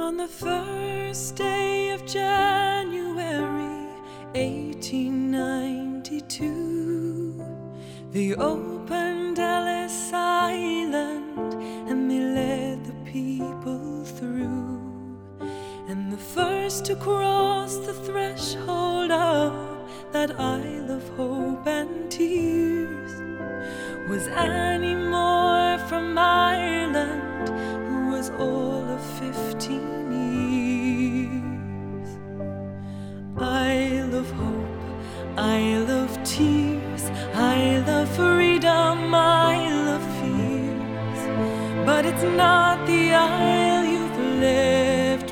On the first day of January 1892, they opened Ellis Island and they led the people through. And the first to cross the threshold of that Isle of Hope and Tears was Annie Moore from Ireland, who was all of 15 years. Isle of Hope, Isle of Tears, Isle of Freedom, Isle of Fears. But it's not the isle you've left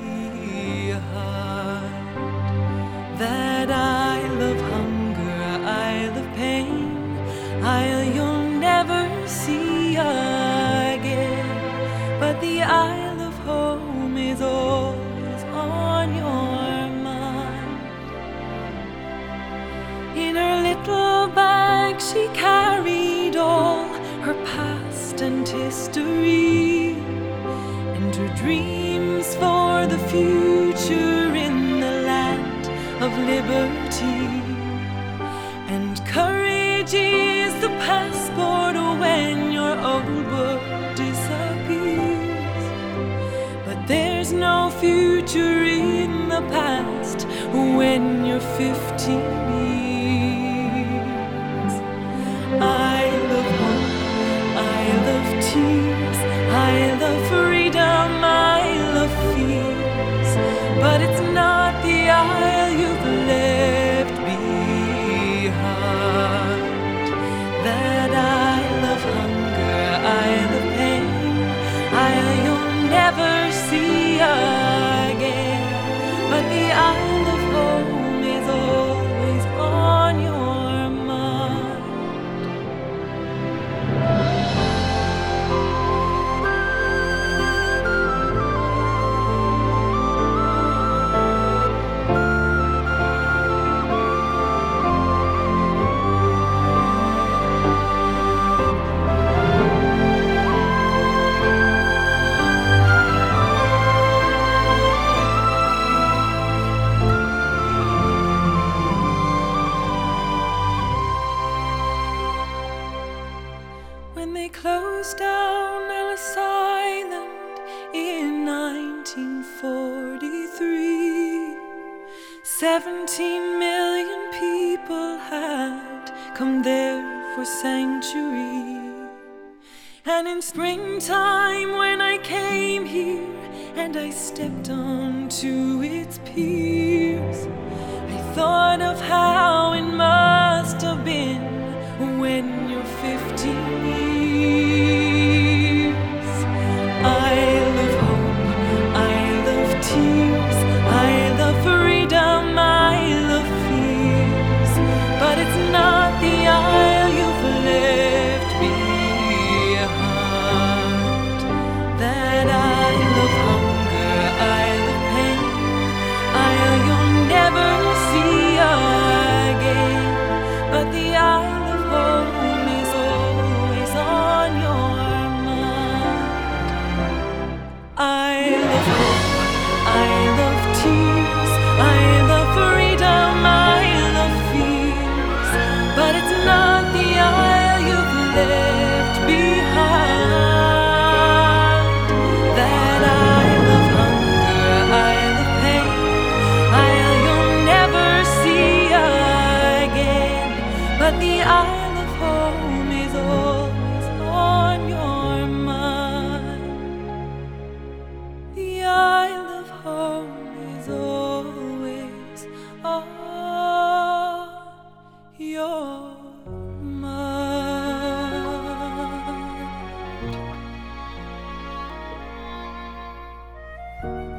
behind, that Isle of hunger, Isle of pain, Isle you'll never see again. But the Isle of home is always on your mind. In her little bag she carried all her past and history, and her dreams for the future in the land of liberty. And courage is the passport when your old world disappears. But there's no future in the past when you're 15 years. Isle of hope, Isle of tears, Isle of freedom, Isle of fears. But it's not the isle you've left behind, that Isle of hunger, Isle of pain, Isle you'll never see again. But the Isle of home is always on your mind. When they closed down Ellis Island in 1943, 17 million people had come there for sanctuary. And in springtime when I came here and I stepped onto its piers, I thought of how it must have been when you're 15 years. Isle of hope, Isle of tears, Isle of freedom, Isle of fears. But it's not the isle you've left behind, that Isle of hunger, Isle of pain, Isle you'll never see again. But the Isle of home is always on your mind. Isle of hope, Isle of tears, Isle of freedom, Isle of fears. But it's not the isle you've left behind, that Isle of hunger, Isle of pain, Isle you'll never see again. But the Isle of home is always on your mind. The Isle of home is always on your mind.